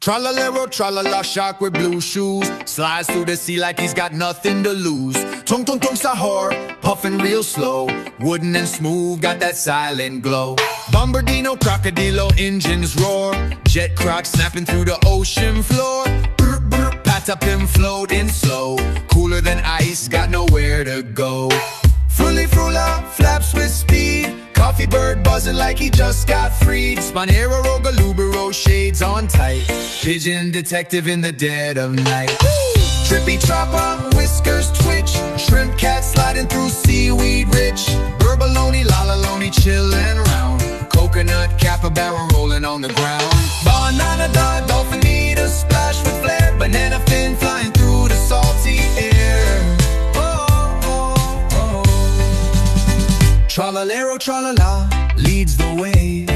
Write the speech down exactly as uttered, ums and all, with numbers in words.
Tra-la-lero, tra-la-la, shark with blue shoes slides through the sea like he's got nothing to lose. Tung tung tung sahur, puffing real slow, wooden and smooth, got that silent glow. Bombardino, crocodilo, engines roar, jet croc snapping through the ocean floor. Brr, brr, patapim floating slow, cooler than ice, got nowhere to go. Fruli frula, flaps with speed, coffee bird buzzing like he just got freed. Spinero, Galubero, shades on tight, pigeon detective in the dead of night. Trippy chopper, whiskers twitch, shrimp cat sliding through seaweed rich. Burbaloni, lalaloni, chillin' round, coconut capybara rolling on the ground. Banana dog, dolphin need a splash with flair, banana fin flying through the salty air. Tra-la-lero, tra-la-la, leads the way.